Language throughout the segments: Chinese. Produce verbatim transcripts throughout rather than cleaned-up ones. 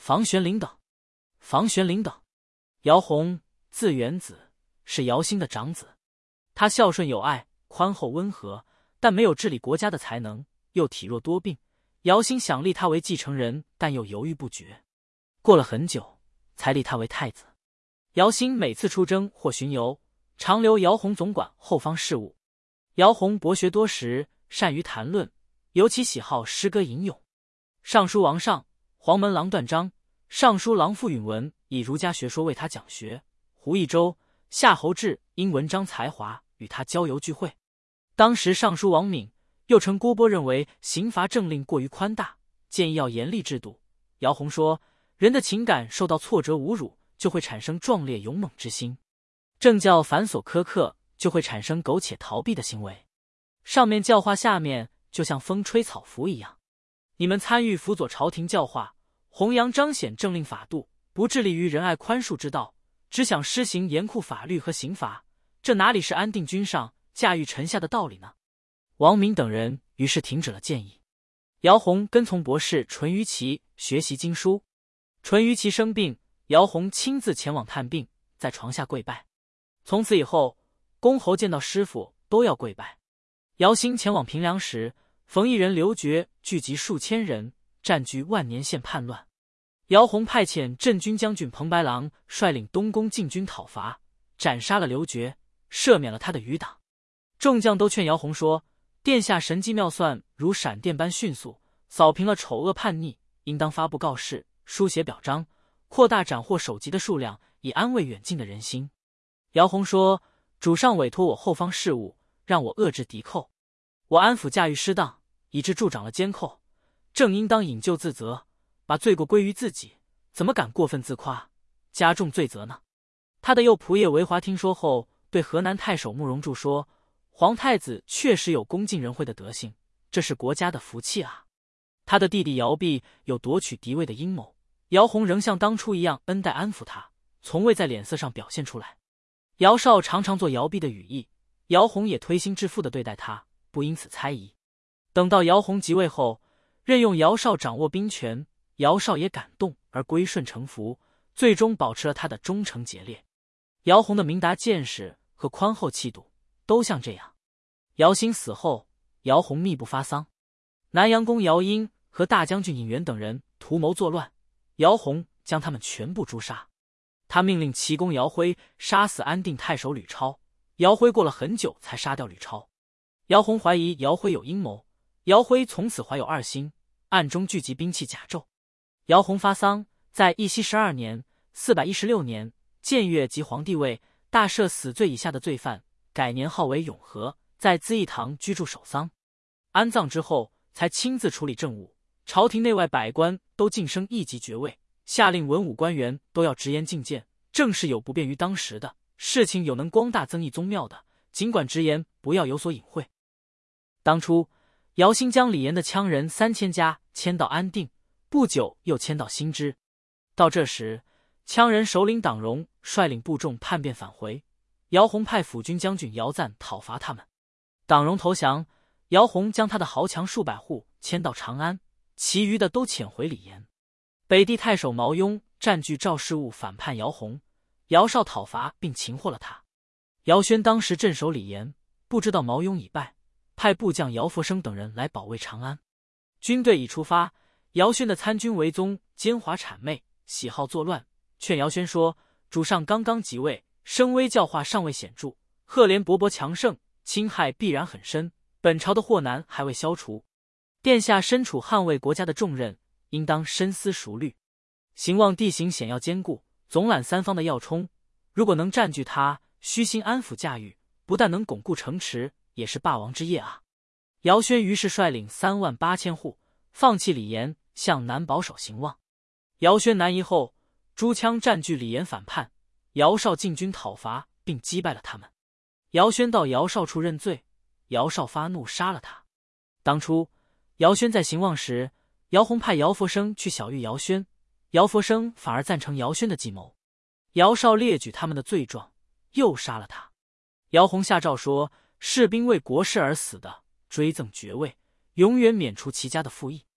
房玄龄等。房玄龄等，姚泓，字元子，是姚兴的长子。他孝顺有爱，宽厚温和，但没有治理国家的才能，又体弱多病。姚兴想立他为继承人，但又犹豫不决。过了很久，才立他为太子。姚兴每次出征或巡游，常留姚泓总管后方事务。姚泓博学多识，善于谈论，尤其喜好诗歌吟咏。尚书王尚、黄门郎段章、尚书郎傅允文以儒家学说为他讲学。胡一舟、夏侯志因文章才华与他郊游聚会。当时尚书王敏又称郭波认为刑罚政令过于宽大，建议要严厉制度。姚泓说，人的情感受到挫折侮辱，就会产生壮烈勇猛之心；政教繁琐苛刻，就会产生苟且逃避的行为。上面教化，下面就像风吹草拂一样。你们参与辅佐朝廷教化，弘扬彰显政令法度，不致力于仁爱宽恕之道，只想施行严酷法律和刑罚，这哪里是安定君上、驾驭臣下的道理呢？王敏等人于是停止了建议。姚泓跟从博士淳于其学习经书。淳于其生病，姚泓亲自前往探病，在床下跪拜。从此以后，公侯见到师傅都要跪拜。姚兴前往平凉时，冯异人刘觉聚集数千人，占据万年县叛乱。姚泓派遣镇军将军彭白狼率领东宫进军讨伐，斩杀了刘觉，赦免了他的余党。众将都劝姚泓说，殿下神机妙算如闪电般迅速，扫平了丑恶叛逆，应当发布告示，书写表彰，扩大斩获首级的数量，以安慰远近的人心。姚泓说，主上委托我后方事务，让我遏制敌寇，我安抚驾驭失当，以致助长了奸寇，正应当引咎自责，把罪过归于自己，怎么敢过分自夸，加重罪责呢？他的右仆射韦华听说后，对河南太守慕容柱说，皇太子确实有恭敬仁惠的德行，这是国家的福气啊。他的弟弟姚弼有夺取嫡位的阴谋，姚泓仍像当初一样恩待安抚他，从未在脸色上表现出来。姚绍常常做姚弼的羽翼，姚泓也推心置腹地对待他，不因此猜疑。等到姚泓即位后，任用姚绍掌握兵权，姚绍也感动而归顺臣服，最终保持了他的忠诚节烈。姚泓的明达见识和宽厚气度都像这样。姚兴死后，姚泓密不发丧。南阳公姚英和大将军尹元等人图谋作乱，姚泓将他们全部诛杀。他命令齐公姚辉杀死安定太守吕超，姚辉过了很久才杀掉吕超。姚泓怀疑姚辉有阴谋，姚辉从此怀有二心，暗中聚集兵器甲胄。姚泓发丧，在义熙十二年（四百一十六年）建越即皇帝位，大赦死罪以下的罪犯，改年号为永和，在资义堂居住守丧。安葬之后，才亲自处理政务，朝廷内外百官都晋升一级爵位，下令文武官员都要直言进谏，正是有不便于当时的事情，有能光大增益宗庙的，尽管直言，不要有所隐晦。当初姚兴将李严的羌人三千家迁到安定，不久又迁到新支。到这时，羌人首领党荣率领部众叛变返回，姚泓派辅军将军姚赞讨伐他们。党荣投降，姚泓将他的豪强数百户迁到长安，其余的都遣回李严。北地太守毛雍占据赵氏务，反叛姚泓，姚绍讨伐并擒获了他。姚宣当时镇守李严，不知道毛雍已败，派部将姚佛生等人来保卫长安。军队已出发，姚宣的参军韦宗奸猾谄媚，喜好作乱，劝姚宣说，主上刚刚即位，声威教化尚未显著，赫连勃勃强盛，侵害必然很深，本朝的祸难还未消除，殿下身处捍卫国家的重任，应当深思熟虑。兴望地形险要坚固，总揽三方的要冲，如果能占据它，虚心安抚驾驭，不但能巩固城池，也是霸王之业啊。姚宣于是率领三万八千户，放弃李严，向南保守兴望。姚宣南移后，诸羌占据李严反叛，姚绍进军讨伐，并击败了他们。姚宣到姚绍处认罪，姚绍发怒杀了他。当初姚宣在兴望时，姚泓派姚佛生去小谕姚宣，姚佛生反而赞成姚宣的计谋。姚绍列举他们的罪状，又杀了他。姚泓下诏说，士兵为国事而死的，追赠爵位，永远免除其家的赋役。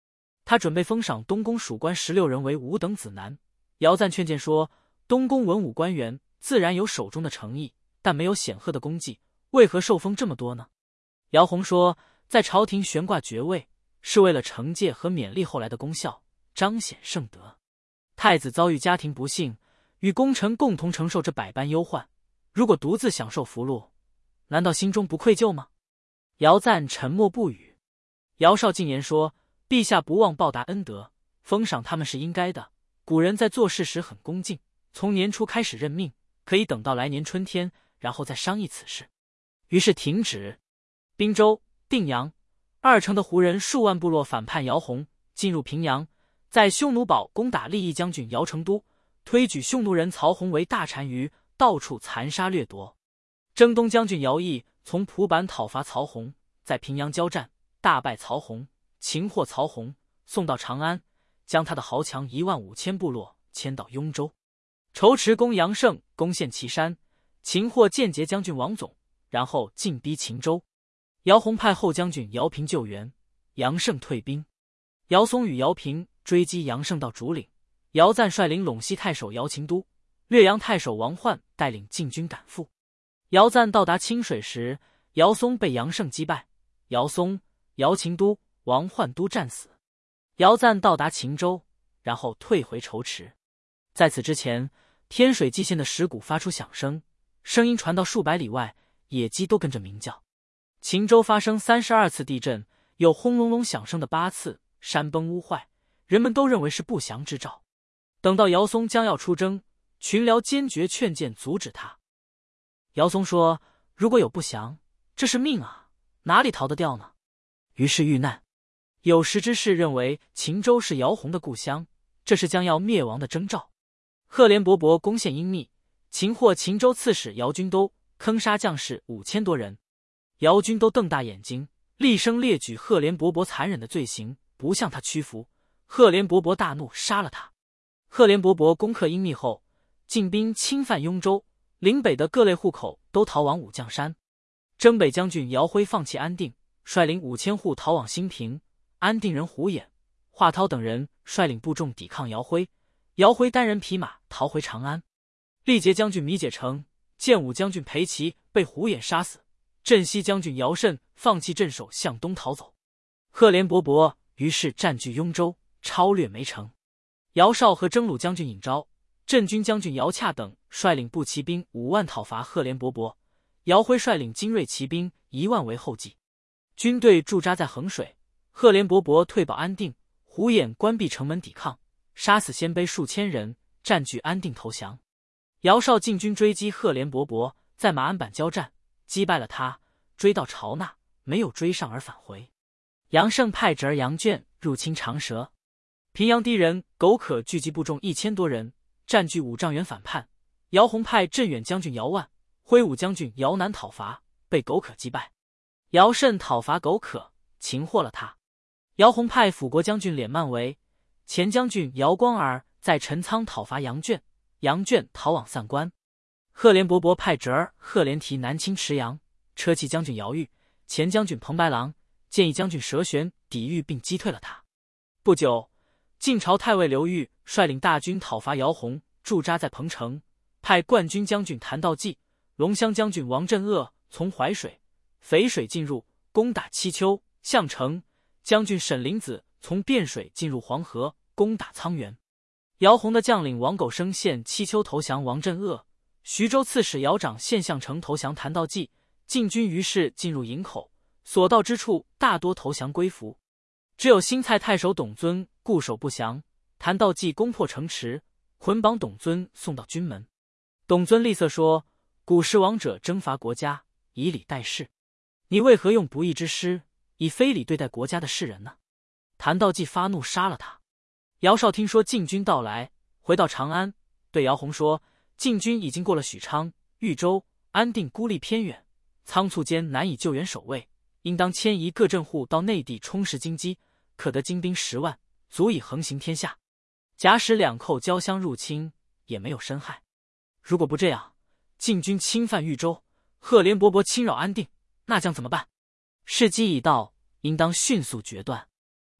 他准备封赏东宫属官十六人为五等子男。姚赞劝谏说，东宫文武官员自然有手中的诚意，但没有显赫的功绩，为何受封这么多呢？姚宏说，在朝廷悬挂爵位，是为了惩戒和勉励后来的功效，彰显圣德。太子遭遇家庭不幸，与功臣共同承受这百般忧患，如果独自享受福禄，难道心中不愧疚吗？姚赞沉默不语。姚绍进言说，陛下不忘报答恩德，封赏他们是应该的。古人在做事时很恭敬，从年初开始任命，可以等到来年春天，然后再商议此事。于是停止。滨州、定阳二城的胡人数万部落反叛姚宏，进入平阳，在匈奴堡攻打利益将军姚成都，推举匈奴人曹洪为大单于，到处残杀掠夺。征东将军姚毅从蒲坂讨伐曹洪，在平阳交战，大败曹洪，擒获曹洪，送到长安，将他的豪强一万五千部落迁到雍州。仇池公杨胜攻陷岐山，擒获间谍将军王总，然后进逼秦州。姚宏派后将军姚平救援，杨胜退兵。姚松与姚平追击杨胜到竹岭，姚赞率领陇西太守姚秦都、略阳太守王焕带领禁军赶赴。姚赞到达清水时，姚松被杨胜击败，姚松、姚秦都、王焕都战死。姚赞到达秦州，然后退回仇池。在此之前，天水蓟县的石鼓发出响声，声音传到数百里外，野鸡都跟着鸣叫。秦州发生三十二次地震，有轰隆隆响声的八次，山崩屋坏，人们都认为是不祥之兆。等到姚松将要出征，群僚坚决劝谏阻止他。姚松说，如果有不祥，这是命啊，哪里逃得掉呢？于是遇难。有识之士认为秦州是姚宏的故乡，这是将要灭亡的征兆。赫连勃勃攻陷阴密，擒获秦州刺史姚军都，坑杀将士五千多人。姚军都瞪大眼睛，厉声列举赫连勃勃残忍的罪行，不向他屈服。赫连勃勃大怒，杀了他。赫连勃勃攻克阴密后，进兵侵犯雍州，岭北的各类户口都逃往武将山。征北将军姚辉放弃安定，率领五千户逃往兴平。安定人胡衍、华涛等人率领部众抵抗姚辉，姚辉单人匹马逃回长安。力竭将军米解成、建武将军裴琦被胡衍杀死。镇西将军姚慎放弃镇守，向东逃走。赫连勃勃于是占据雍州，超掠梅城。姚绍和征虏将军尹昭、镇军将军姚洽等率领步骑兵五万讨伐赫连勃勃，姚辉率领精锐骑兵一万为后继。军队驻扎在衡水，赫连勃勃退保安定，胡衍关闭城门抵抗，杀死鲜卑数千人，占据安定投降。姚绍进军追击赫连勃勃，在马鞍坂交战，击败了他，追到朝纳，没有追上而返回。杨胜派侄儿杨卷入侵长蛇，平阳敌人苟可聚集部众一千多人，占据五丈原反叛。姚宏派镇远将军姚万、挥武将军姚南讨伐，被苟可击败。姚慎讨伐苟可，擒获了他。姚宏派辅国将军敛曼为、前将军姚光儿在陈仓讨伐杨卷，杨卷逃往散关。赫连勃勃派侄儿赫连提南侵池阳，车骑将军姚玉、前将军彭白狼、建议将军佘玄抵御并击退了他。不久，晋朝太尉刘裕率领大军讨伐姚宏，驻扎在彭城，派冠军将军谭道济、龙骧将军王镇恶从淮水、淝水进入，攻打七丘、项城。将军沈灵子从汴水进入黄河，攻打沧源。姚宏的将领王苟生陷七丘投降王镇恶，徐州刺史姚长陷项城投降谭道济，晋军于是进入营口，所到之处大多投降归服。只有新蔡太守董遵固守不降，谭道济攻破城池，捆绑董遵送到军门。董遵厉色说，古时王者征伐国家，以礼待事，你为何用不义之师，以非礼对待国家的士人呢？谭道济发怒，杀了他。姚绍听说晋军到来，回到长安，对姚宏说，晋军已经过了许昌、豫州，安定孤立偏远，仓促间难以救援守卫，应当迁移各镇户到内地充实京畿，可得精兵十万，足以横行天下。假使两寇交相入侵，也没有深害。如果不这样，晋军侵犯豫州，赫连勃勃侵扰安定，那将怎么办？时机已到，应当迅速决断。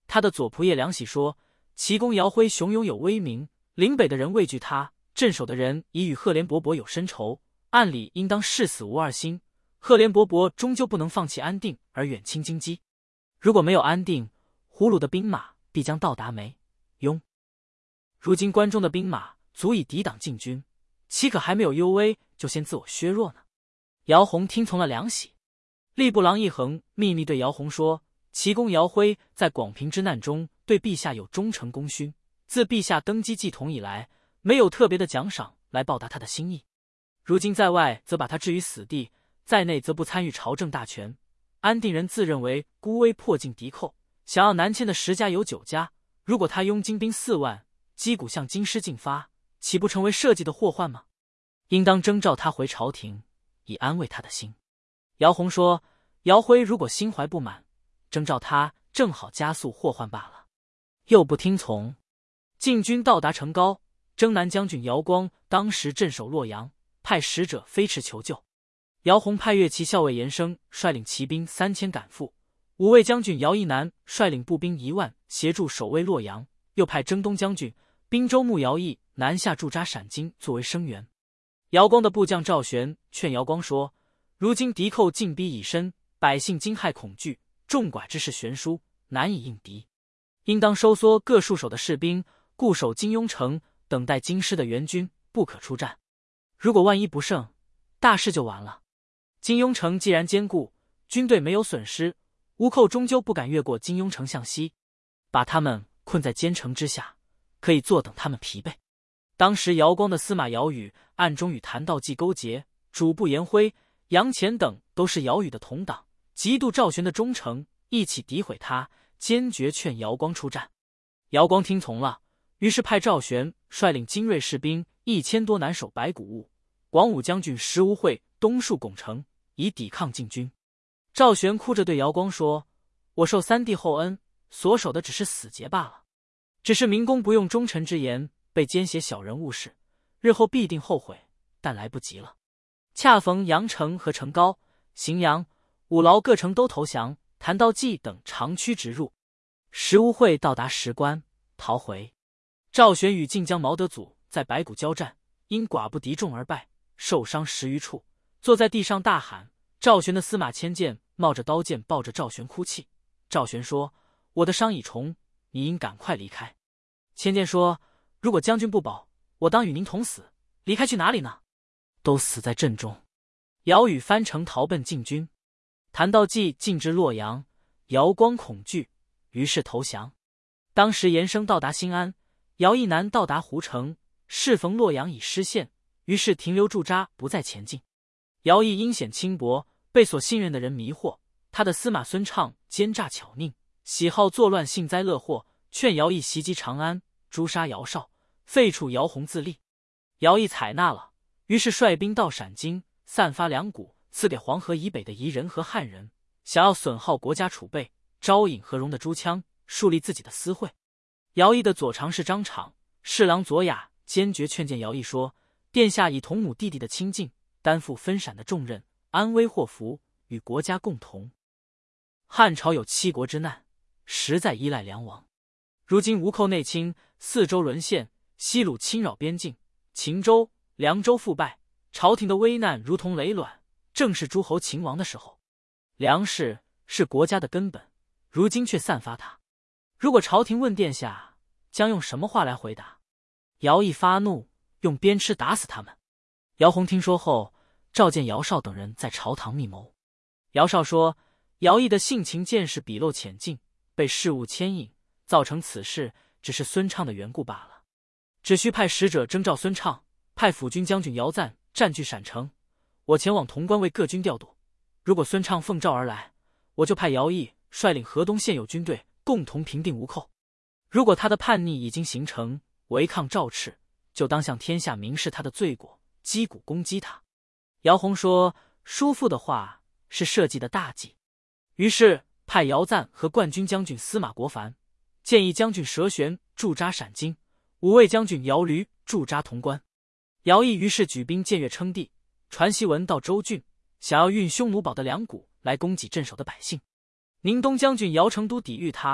他的左仆射梁喜说：“齐公姚辉雄勇有威名，岭北的人畏惧他，镇守的人已与赫连勃勃有深仇，按理应当誓死无二心。赫连勃勃终究不能放弃安定而远侵京畿。如果没有安定，胡虏的兵马必将到达梅雍。如今关中的兵马足以抵挡晋军，岂可还没有幽威就先自我削弱呢？”姚泓听从了梁喜。吏部郎一衡秘密对姚泓说：“齐公姚辉在广平之难中对陛下有忠诚功勋，自陛下登基继统以来，没有特别的奖赏来报答他的心意。如今在外则把他置于死地，在内则不参与朝政大权。安定人自认为孤威迫近敌寇，想要南迁的十家有九家，如果他拥精兵四万，击鼓向京师进发，岂不成为社稷的祸患吗？应当征召他回朝廷，以安慰他的心。”姚泓说：“姚辉如果心怀不满，征召他正好加速祸患罢了。”又不听从。晋军到达成皋，征南将军姚光当时镇守洛阳，派使者飞驰求救。姚泓派乐骑校尉严升率领骑兵三千赶赴，五位将军姚义南率领步兵一万协助守卫洛阳，又派征东将军滨州牧姚义南下驻扎陕京作为声援。姚光的部将赵玄劝姚光说：“如今敌寇进逼已深，百姓惊骇恐惧，众寡之势悬殊，难以应敌，应当收缩各戍守的士兵，固守金庸城，等待京师的援军，不可出战。如果万一不胜，大事就完了。金庸城既然坚固，军队没有损失，倭寇终究不敢越过金庸城向西，把他们困在坚城之下，可以坐等他们疲惫。”当时姚光的司马姚宇暗中与谭道济勾结，主簿颜辉、杨潜等都是姚宇的同党，嫉妒赵玄的忠诚，一起诋毁他，坚决劝姚光出战。姚光听从了，于是派赵玄率领精锐士兵一千多南守白谷坞，广武将军石无讳东戍巩城，以抵抗晋军。赵玄哭着对姚光说：“我受三弟厚恩，所守的只是死节罢了。只是明公不用忠臣之言，被奸邪小人误事，日后必定后悔，但来不及了。”恰逢阳城和成皋、荥阳、五劳各城都投降，谭道济等长驱直入。石无讳到达石关，逃回。赵玄与晋江毛德祖在白谷交战，因寡不敌众而败，受伤十余处，坐在地上大喊。赵玄的司马千剑冒着刀剑抱着赵玄哭泣。赵玄说：“我的伤已重，你应赶快离开。”千剑说：“如果将军不保，我当与您同死，离开去哪里呢？都死在阵中。”姚宇翻城逃奔晋军，谭道济进至洛阳，姚光恐惧，于是投降。当时严升到达新安，姚义南到达胡城，适逢洛阳已失陷，于是停留驻扎，不再前进。姚义阴险轻薄，被所信任的人迷惑，他的司马孙畅奸诈巧佞，喜好作乱，幸灾乐祸，劝姚义袭击长安，诛杀姚绍，废黜姚泓自立。姚义采纳了，于是率兵到陕京，散发粮谷，赐给黄河以北的夷人和汉人，想要损耗国家储备，招引和戎的诸羌，树立自己的私会。姚义的左常侍张敞、侍郎左雅坚决劝谏姚义说：“殿下以同母弟弟的亲近，担负分陕的重任，安危祸福与国家共同。汉朝有七国之难，实在依赖梁王。如今吴寇内侵，四周沦陷，西虏侵扰边境，秦州、凉州复败，朝廷的危难如同累卵，正是诸侯秦王的时候。粮食是国家的根本，如今却散发它。如果朝廷问殿下，将用什么话来回答？”姚义发怒，用鞭笞打死他们。姚泓听说后，召见姚绍等人在朝堂密谋。姚绍说：“姚义的性情见识鄙陋浅近，被事物牵引，造成此事，只是孙畅的缘故罢了。只需派使者征召孙畅，派辅军将军姚赞占据陕城，我前往潼关为各军调度。如果孙畅奉诏而来，我就派姚义率领河东现有军队，共同平定吴寇。如果他的叛逆已经形成，违抗诏敕，就当向天下明示他的罪过，击鼓攻击他。”姚泓说：“叔父的话是社稷的大计。”于是派姚赞和冠军将军司马国凡、建议将军佘玄驻扎陕京，五位将军姚驴驻扎潼关。姚义于是举兵僭越称帝，传檄文到州郡，想要运匈奴宝的粮谷来供给镇守的百姓。宁东将军姚成都抵御他，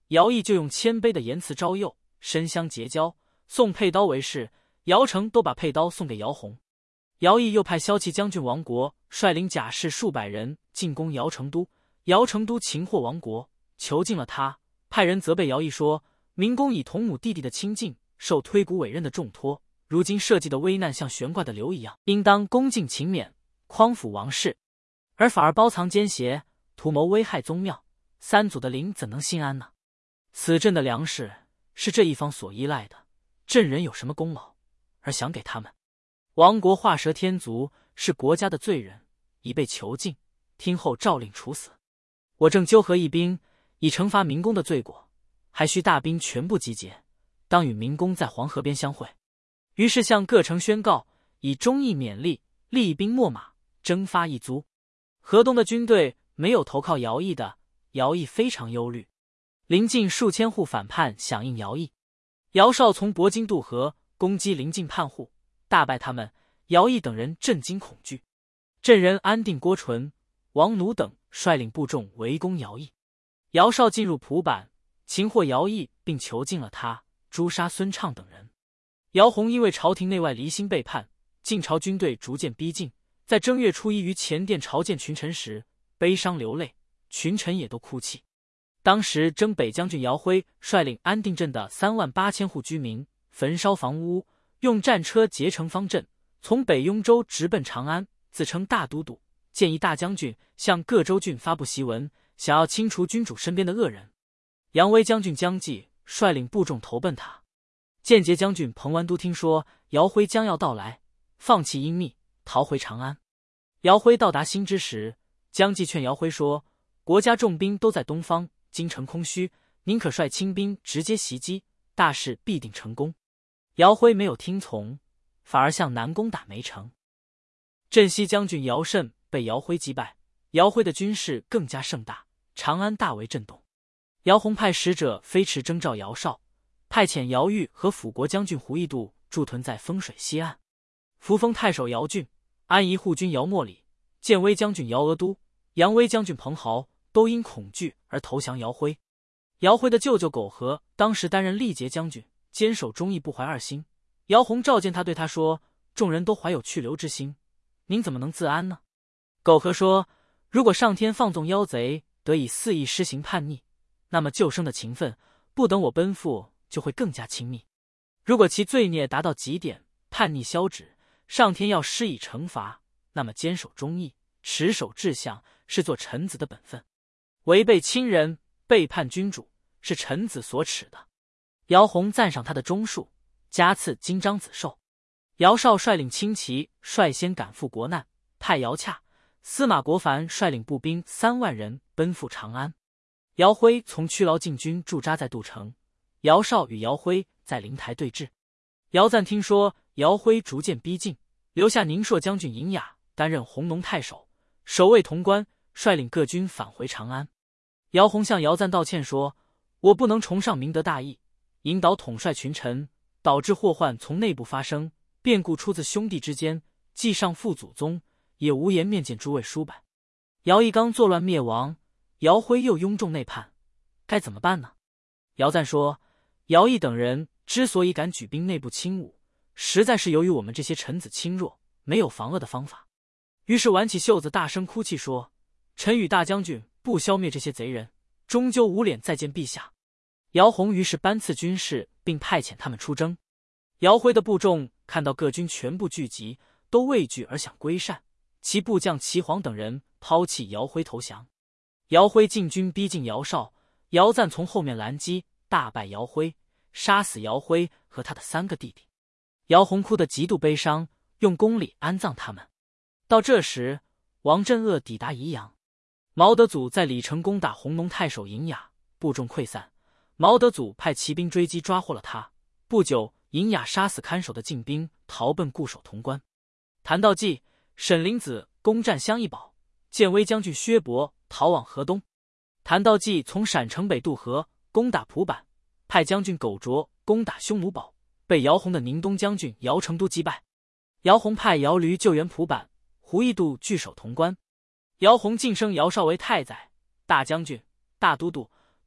姚毅就用谦卑的言辞招诱，深相结交，送佩刀为是。姚成都把佩刀送给姚洪。姚毅又派骁骑将军王国率领甲士数百人进攻姚成都，姚成都擒获王国，囚禁了他，派人责备姚毅说：明公以同母弟弟的亲近，受推古委任的重托，如今社稷的危难像悬挂的流一样，应当恭敬勤勉，匡抚王室，而反而包藏奸邪，图谋危害宗庙，三祖的灵怎能心安呢？此镇的粮食是这一方所依赖的，镇人有什么功劳而想给他们？王国画蛇添足，是国家的罪人，已被囚禁，听后诏令处死。我正纠合义兵，以惩罚明公的罪过，还需大兵全部集结，当与明公在黄河边相会。于是向各城宣告，以忠义勉励，厉兵秣马，征发一卒。河东的军队没有投靠姚毅的，姚毅非常忧虑。临近数千户反叛响应姚毅，姚绍从亳津渡河，攻击临近叛户，大败他们。姚毅等人震惊恐惧，镇人安定、郭纯、王奴等率领部众围攻姚毅。姚绍进入蒲坂，擒获姚毅，并囚禁了他，诛杀孙畅等人。姚洪因为朝廷内外离心背叛，晋朝军队逐渐逼近，在正月初一于前殿朝见群臣时，悲伤流泪，群臣也都哭泣。当时征北将军姚辉率领安定镇的三万八千户居民，焚烧房屋，用战车劫城方阵，从北雍州直奔长安，自称大都督，建议大将军向各州郡发布檄文，想要清除君主身边的恶人。杨威将军姜济率领部众投奔他。建节将军彭完都听说姚辉将要到来，放弃阴密，逃回长安。姚辉到达新之时，姜济劝姚辉说：国家重兵都在东方，京城空虚，宁可率轻兵直接袭击，大事必定成功。姚辉没有听从，反而向南攻打梅城。镇西将军姚慎被姚辉击败，姚辉的军事更加盛大，长安大为震动。姚洪派使者飞驰征召姚绍，派遣姚玉和辅国将军胡义度驻屯在丰水西岸。扶风太守姚俊、安宜护军姚莫礼、建威将军姚额都、扬威将军彭豪都因恐惧而投降姚辉。姚辉的舅舅苟合当时担任历节将军，坚守忠义，不怀二心。姚洪召见他，对他说：众人都怀有去留之心，您怎么能自安呢？苟合说：如果上天放纵妖贼得以肆意施行叛逆，那么救生的情分不等我奔赴就会更加亲密。如果其罪孽达到极点，叛逆消止，上天要施以惩罚，那么坚守忠义，持守志向，是做臣子的本分。违背亲人，背叛君主，是臣子所耻的。姚洪赞赏他的忠恕，加赐金章子绶。姚绍率领轻骑率先赶赴国难，派姚洽、司马国凡率领步兵三万人奔赴长安。姚辉从屈劳进军驻扎在杜城，姚绍与姚辉在灵台对峙。姚赞听说姚辉逐渐逼近，留下宁朔将军尹雅担任弘农太守，守卫潼关，率领各军返回长安。姚洪向姚赞道歉说：我不能崇尚明德大义，引导统帅群臣，导致祸患从内部发生，变故出自兄弟之间，既上父祖宗，也无颜面见诸位叔伯。姚义刚作乱灭亡，姚辉又拥众内叛，该怎么办呢？姚赞说：姚毅等人之所以敢举兵内部侵侮，实在是由于我们这些臣子轻弱，没有防恶的方法。于是挽起袖子大声哭泣说：臣与大将军不消灭这些贼人，终究无脸再见陛下。姚洪于是颁赐军事，并派遣他们出征。姚辉的部众看到各军全部聚集，都畏惧而想归善，其部将齐黄等人抛弃姚辉投降。姚辉进军逼近姚绍，姚赞从后面拦击，大败姚辉，杀死姚辉和他的三个弟弟。姚洪哭得极度悲伤，用公礼安葬他们。到这时，王镇恶抵达宜阳，毛德祖在李成攻打弘农太守尹雅，部众溃散。毛德祖派骑兵追击，抓获了他。不久，尹雅杀死看守的禁兵，逃奔固守潼关。谭道济、沈灵子攻占襄邑堡，建威将军薛伯逃往河东。谭道济从陕城北渡河，攻打蒲坂，派将军苟卓攻打匈奴堡，被姚洪的宁东将军姚成都击败。姚洪派姚驴救援蒲坂，胡义度据守潼关。姚洪晋升姚绍为太宰、大将军、大都督，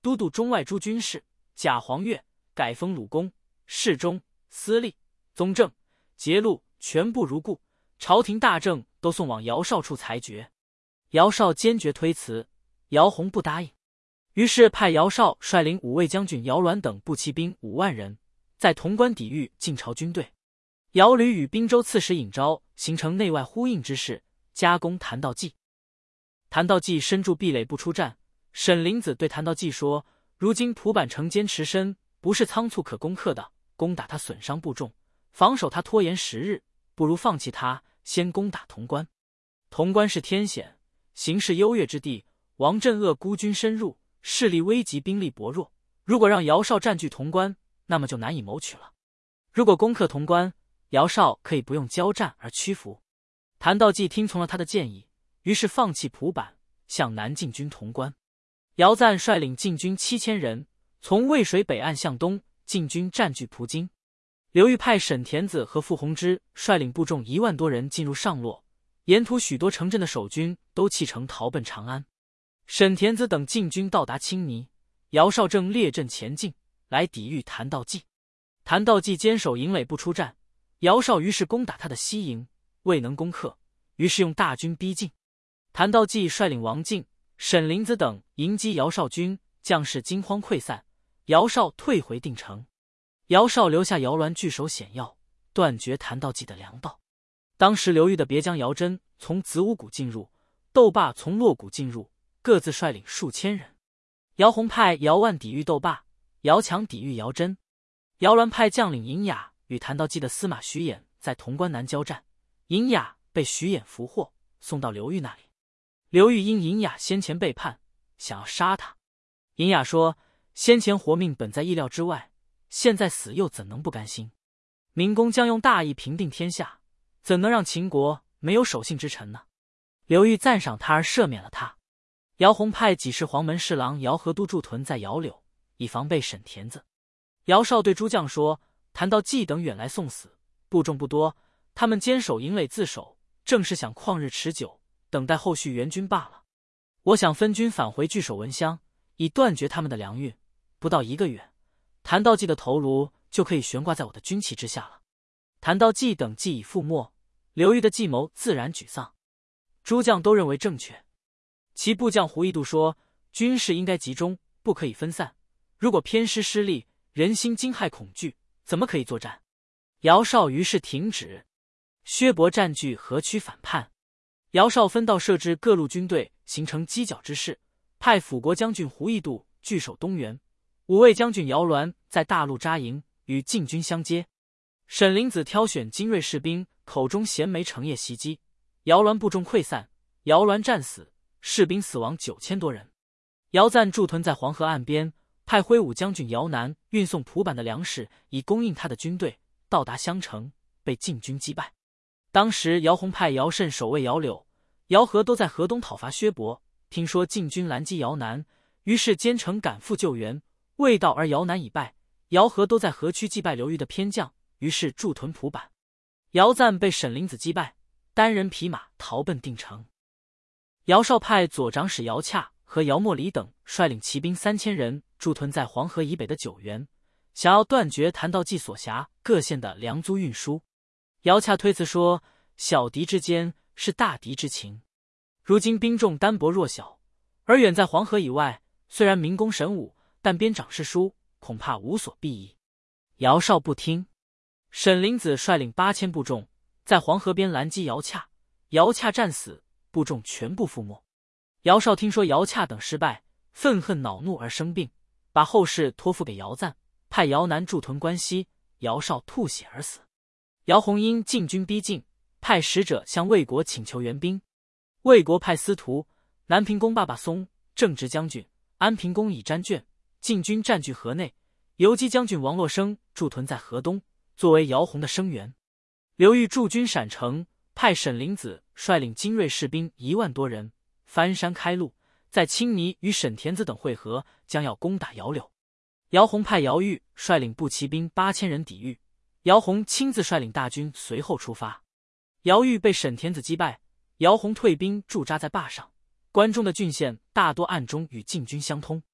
都督中外诸军事，假黄钺，改封鲁公、侍中、司隶、宗正、节录，全部如故。朝廷大政都送往姚绍处裁决。姚绍坚决推辞，姚泓不答应，于是派姚绍率领五位将军姚鸾等步骑兵五万人，在潼关抵御晋朝军队。姚吕与滨州刺史尹昭形成内外呼应之势，加攻谭道济。谭道济身筑壁垒不出战，沈灵子对谭道济说：“如今蒲坂城坚持深，不是仓促可攻克的，攻打他损伤不重，防守他拖延时日，不如放弃他，先攻打潼关。潼关是天险，形势优越之地，王镇恶孤军深入，势力危急，兵力薄弱。如果让姚绍占据潼关，那么就难以谋取了。如果攻克潼关，姚绍可以不用交战而屈服。”谭道济听从了他的建议，于是放弃蒲坂，向南进军潼关。姚赞率领禁军七千人，从渭水北岸向东进军占据蒲津。刘裕派沈田子和傅弘之率领部众一万多人进入上洛，沿途许多城镇的守军都弃城逃奔长安。沈田子等禁军到达青泥，姚绍正列阵前进，来抵御谭道济。谭道济坚守营垒不出战，姚绍于是攻打他的西营，未能攻克，于是用大军逼近。谭道济率领王进、沈灵子等迎击姚绍军，将士惊慌溃散，姚绍退回定城。姚绍留下姚鸾据守险要，断绝谭道济的粮道。当时刘裕的别将姚真从子午谷进入，窦霸从洛谷进入，各自率领数千人。姚泓派姚万抵御窦霸，姚强抵御姚真。姚鸾派将领尹雅与谭道济的司马徐衍在潼关南交战，尹雅被徐衍俘获，送到刘裕那里。刘裕因尹雅先前背叛，想要杀他。尹雅说：“先前活命本在意料之外，现在死又怎能不甘心？明公将用大义平定天下，怎能让秦国没有守信之臣呢？”刘裕赞赏他而赦免了他。姚泓派几世黄门侍郎姚和都驻屯在姚柳，以防备沈田子。姚绍对诸将说：“谭道济等远来送死，部众不多，他们坚守营垒自守，正是想旷日持久，等待后续援军罢了。我想分军返回据守文乡，以断绝他们的粮运。不到一个月，谭道济的头颅就可以悬挂在我的军旗之下了。”谭道济等既已覆没，刘裕的计谋自然沮丧。诸将都认为正确。其部将胡一度说：“军事应该集中，不可以分散。如果偏师失利，人心惊骇恐惧，怎么可以作战？”姚绍于是停止。薛伯占据河曲反叛，姚绍分道设置各路军队，形成犄角之势，派辅国将军胡一度据守东原，五位将军姚鸾在大路扎营，与晋军相接。沈灵子挑选精锐士兵，口中衔枚成夜袭击，姚鸾部众溃散，姚鸾战死，士兵死亡九千多人。姚赞驻屯在黄河岸边，派挥武将军姚南运送蒲坂的粮食，以供应他的军队。到达襄城，被晋军击败。当时姚泓派姚慎守卫姚柳、姚和都在河东讨伐薛伯，听说晋军拦击姚南，于是兼程赶赴救援。未到而姚南已败，姚和都在河曲击败刘裕的偏将，于是驻屯蒲坂。姚赞被沈灵子击败，单人匹马逃奔定城。姚绍派左长史姚洽和姚莫礼等率领骑兵三千人驻屯在黄河以北的九原，想要断绝谭道济所辖各县的粮租运输。姚洽推辞说：“小敌之间是大敌之情，如今兵众单薄弱小，而远在黄河以外，虽然明公神武，但边长世书，恐怕无所避矣。”姚绍不听。沈灵子率领八千部众在黄河边拦击姚洽，姚洽战死，部众全部覆没。姚绍听说姚洽等失败，愤恨恼怒而生病，把后事托付给姚赞，派姚南驻屯关西，姚绍吐血而死。姚泓因晋军逼近，派使者向魏国请求援兵。魏国派司徒、南平公罢罢松、正直将军、安平公以詹卷，晋军占据河内。游击将军王洛生驻屯在河东，作为姚泓的声援。刘裕驻军陕城，派沈灵子率领精锐士兵一万多人，翻山开路，在青泥与沈田子等会合，将要攻打姚柳。姚泓派姚玉率领步骑兵八千人抵御，姚泓亲自率领大军随后出发。姚玉被沈田子击败，姚泓退兵驻扎在坝上，关中的郡县大多暗中与晋军相通。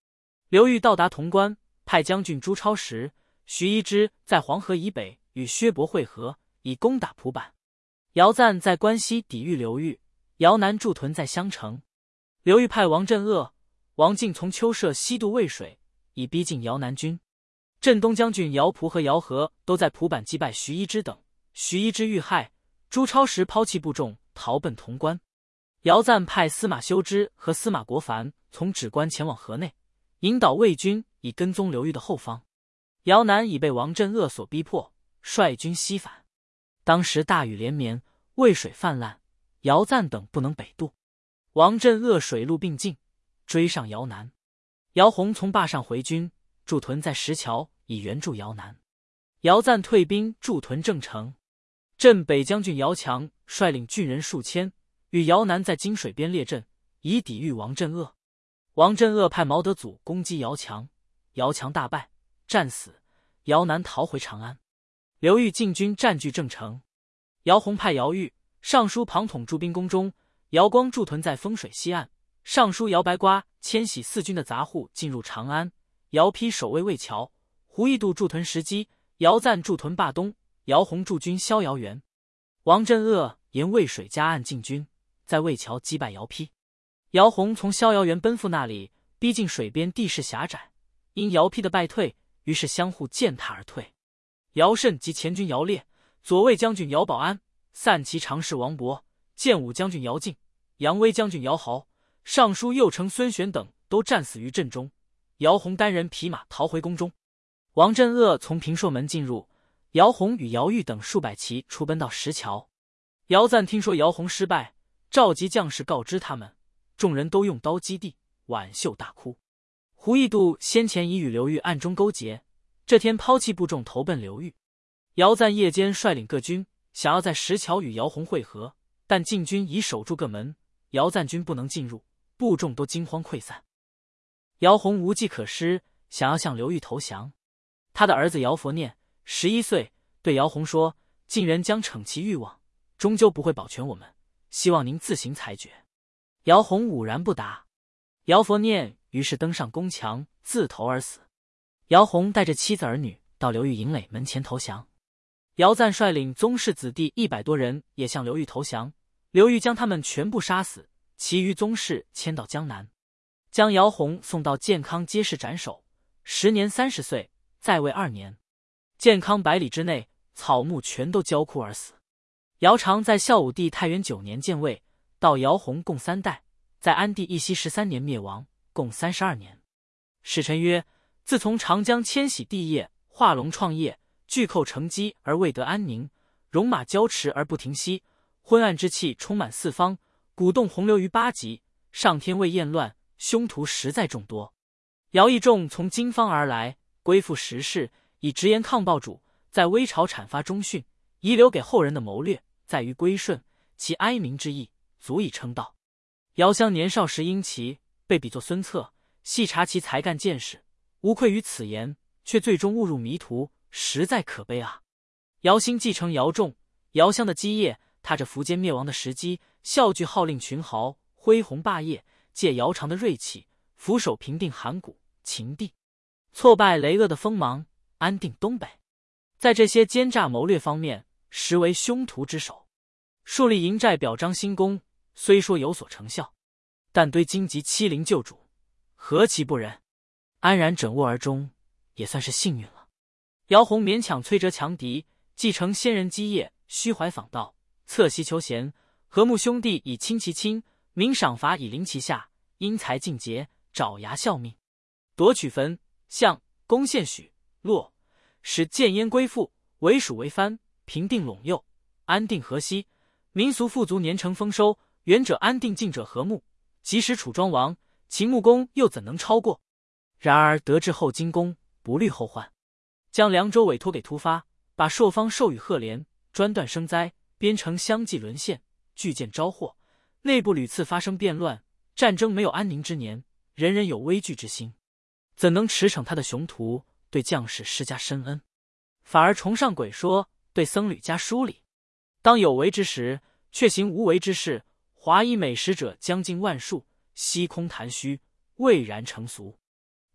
刘裕到达潼关，派将军朱超时、徐一之在黄河以北与薛伯会合，以攻打蒲坂。姚赞在关西抵御刘裕，姚南驻屯在襄城。刘裕派王镇恶、王进从丘舍西渡渭水，以逼近姚南军。镇东将军姚仆和姚和都在蒲坂击败徐一之等，徐一之遇害，朱超时抛弃部众，逃奔潼关。姚赞派司马修之和司马国凡从轵关前往河内，引导魏军以跟踪刘裕的后方。姚南已被王镇恶所逼迫，率军西返。当时大雨连绵，渭水泛滥，姚赞等不能北渡。王镇恶水陆并进，追上姚南。姚洪从坝上回军，驻屯在石桥，以援助姚南。姚赞退兵驻屯郑城。镇北将军姚强率领郡人数千，与姚南在金水边列阵，以抵御王镇恶。王镇恶派毛德祖攻击姚强，姚强大败，战死。姚南逃回长安。刘裕进军占据郑城。姚洪派姚玉、尚书庞统驻兵宫中，姚光驻屯在丰水西岸。尚书姚白瓜迁徙四军的杂户进入长安。姚丕守卫渭桥，胡义度驻屯石矶，姚赞驻屯坝东，姚洪驻军逍遥园。王镇恶沿渭水夹岸进军，在渭桥击败姚丕。姚洪从逍遥园奔赴那里，逼近水边，地势狭窄，因姚丕的败退，于是相互践踏而退。姚慎及前军姚烈、左卫将军姚保安、散骑常侍王勃、建武将军姚敬、扬威将军姚豪、尚书右丞孙玄等都战死于阵中。姚洪单人匹马逃回宫中。王镇恶从平朔门进入，姚洪与姚玉等数百骑出奔到石桥。姚赞听说姚洪失败，召集将士告知他们，众人都用刀击地，挽袖大哭。胡义度先前已与刘裕暗中勾结，这天抛弃部众投奔刘裕。姚赞夜间率领各军，想要在石桥与姚洪会合，但晋军已守住各门，姚赞军不能进入，部众都惊慌溃散。姚洪无计可施，想要向刘裕投降。他的儿子姚佛念十一岁，对姚洪说：“晋人将逞其欲望，终究不会保全我们，希望您自行裁决。”姚洪兀然不答。姚佛念于是登上宫墙，自投而死。姚洪带着妻子儿女到刘裕营垒门前投降。姚赞率领宗室子弟一百多人也向刘裕投降，刘裕将他们全部杀死，其余宗室迁到江南，将姚洪送到建康街市斩首，时年三十岁，在位二年。建康百里之内，草木全都焦枯而死。姚常在孝武帝太元九年建位，到姚洪共三代，在安帝义熙十三年灭亡，共三十二年。史臣曰：自从长江迁徙地业，化龙创业，巨寇成积而未得安宁，戎马交驰而不停息，昏暗之气充满四方，鼓动洪流于八极，上天未厌乱，凶徒实在众多。姚义仲从经方而来，归附时事，以直言抗暴主，在微朝阐发忠训，遗留给后人的谋略在于归顺，其哀民之意足以称道。姚襄年少时英奇，被比作孙策，细察其才干见识，无愧于此言，却最终误入迷途，实在可悲啊！姚兴继承姚仲、姚襄的基业，踏着苻坚灭亡的时机，效聚号令群豪，恢弘霸业，借姚常的锐气，俯首平定函谷、秦地，挫败雷恶的锋芒，安定东北。在这些奸诈谋略方面，实为凶徒之首。树立营寨表彰新功，虽说有所成效，但堆荆棘欺凌旧主，何其不仁！安然枕卧而终，也算是幸运了。姚洪勉强摧折强敌，继承先人基业，虚怀访道，侧席求贤，和睦兄弟以亲其亲，明赏罚以临其下，因财尽节，爪牙效命，夺取坟、象、攻陷许、洛，使建燕归附，为蜀为藩，平定陇右，安定河西，民俗富足，年成丰收，远者安定，近者和睦。即使楚庄王、秦穆公又怎能超过？然而得志后金公，不虑后患，将凉州委托给突发，把朔方授予赫连，专断生灾，边城相继沦陷，巨舰招祸，内部屡次发生变乱，战争没有安宁之年，人人有畏惧之心，怎能驰骋他的雄图，对将士施加深恩，反而崇尚鬼说，对僧侣加疏礼？当有为之时，却行无为之事，华衣美食者将近万数，虚空谈虚，蔚然成俗。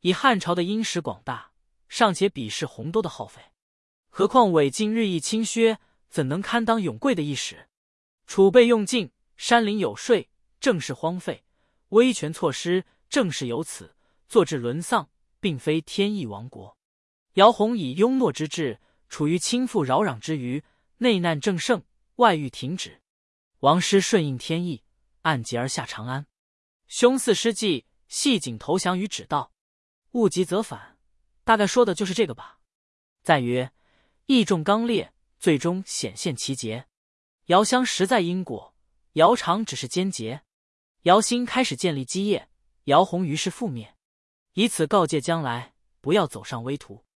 以汉朝的殷实广大，尚且鄙视洪都的耗费，何况伪晋日益侵削，怎能堪当永贵的一时？储备用尽，山林有税，政事荒废，威权错失，政事有此，坐至沦丧，并非天意亡国。姚泓以庸懦之志，处于倾覆扰攘之余，内难正盛，外欲停止。王师顺应天意，按节而下长安。兄嗣失计，系颈投降于止道，物极则反，大概说的就是这个吧。再曰，义重刚烈，最终显现其节。姚襄实在因果，姚苌只是间节。姚兴开始建立基业，姚泓于是覆灭，以此告诫将来不要走上危途。